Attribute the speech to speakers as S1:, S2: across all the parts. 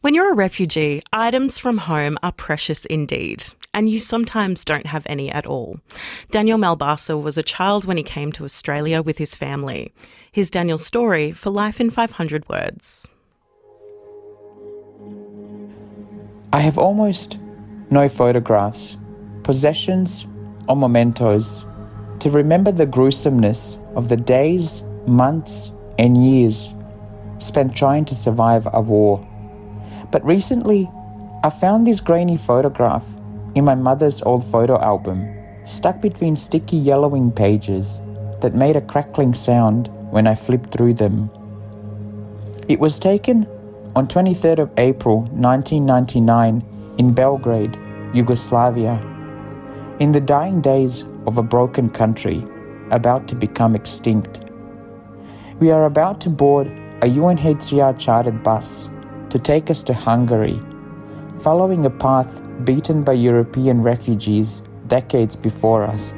S1: When you're a refugee, items from home are precious indeed, and you sometimes don't have any at all. Daniel Malbasa was a child when he came to Australia with his family. Here's Daniel's story for Life in 500 Words.
S2: I have almost no photographs, possessions or mementos to remember the gruesomeness of the days, months and years spent trying to survive a war. But recently, I found this grainy photograph in my mother's old photo album, stuck between sticky yellowing pages that made a crackling sound when I flipped through them. It was taken on 23rd of April 1999 in Belgrade, Yugoslavia, in the dying days of a broken country about to become extinct. We are about to board a UNHCR chartered bus to take us to Hungary, following a path beaten by European refugees decades before us.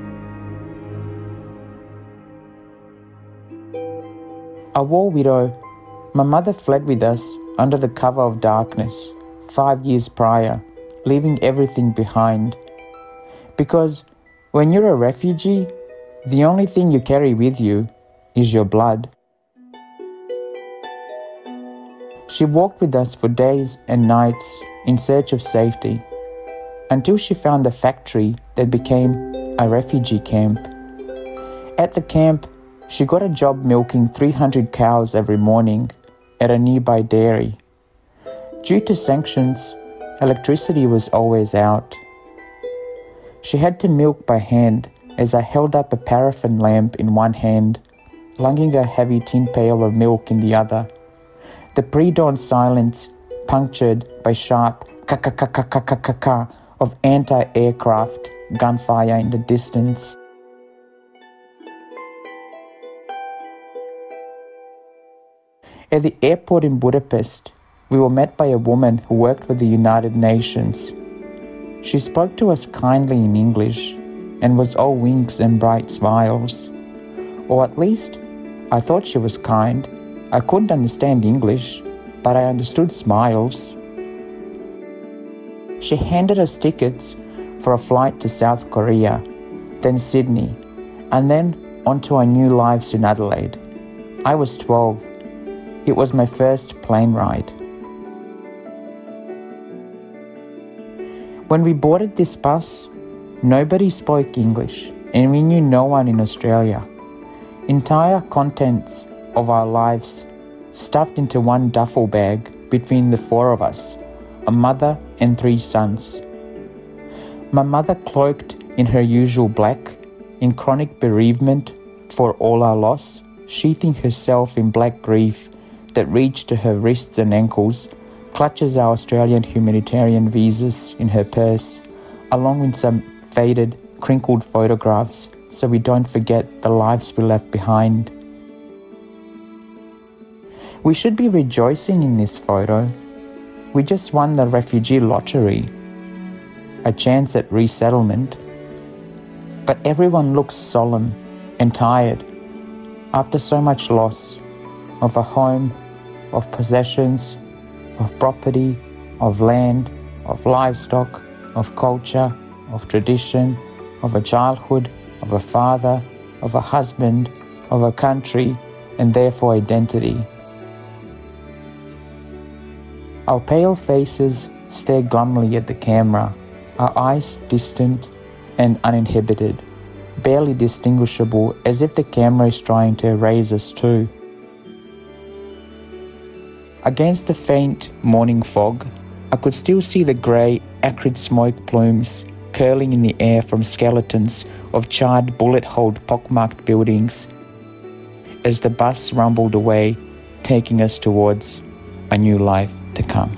S2: A war widow, my mother fled with us under the cover of darkness 5 years prior, leaving everything behind. Because when you're a refugee, the only thing you carry with you is your blood. She walked with us for days and nights in search of safety, until she found a factory that became a refugee camp. At the camp, she got a job milking 300 cows every morning at a nearby dairy. Due to sanctions, electricity was always out. She had to milk by hand as I held up a paraffin lamp in one hand, lugging a heavy tin pail of milk in the other. The pre-dawn silence punctured by sharp ka-ka-ka-ka-ka-ka-ka of anti-aircraft gunfire in the distance. At the airport in Budapest, we were met by a woman who worked for the United Nations. She spoke to us kindly in English and was all winks and bright smiles. Or at least, I thought she was kind. I couldn't understand English, but I understood smiles. She handed us tickets for a flight to South Korea, then Sydney, and then onto our new lives in Adelaide. I was 12. It was my first plane ride. When we boarded this bus, nobody spoke English, and we knew no one in Australia. Entire contents of our lives stuffed into one duffel bag between the four of us, a mother and 3 sons. My mother, cloaked in her usual black, in chronic bereavement for all our loss, sheathing herself in black grief that reached to her wrists and ankles, clutches our Australian humanitarian visas in her purse, along with some faded, crinkled photographs so we don't forget the lives we left behind. We should be rejoicing in this photo. We just won the refugee lottery, a chance at resettlement. But everyone looks solemn and tired after so much loss of a home, of possessions, of property, of land, of livestock, of culture, of tradition, of a childhood, of a father, of a husband, of a country, and therefore identity. Our pale faces stare glumly at the camera, our eyes distant and uninhibited, barely distinguishable, as if the camera is trying to erase us too. Against the faint morning fog, I could still see the grey, acrid smoke plumes curling in the air from skeletons of charred, bullet-holed, pockmarked buildings as the bus rumbled away, taking us towards a new life to come.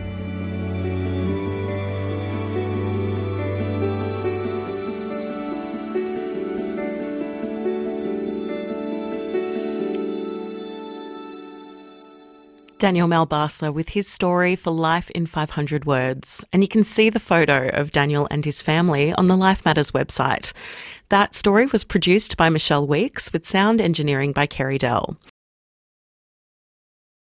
S1: Daniel Malbasa with his story for Life in 500 Words. And you can see the photo of Daniel and his family on the Life Matters website. That story was produced by Michelle Weeks with sound engineering by Kerry Dell.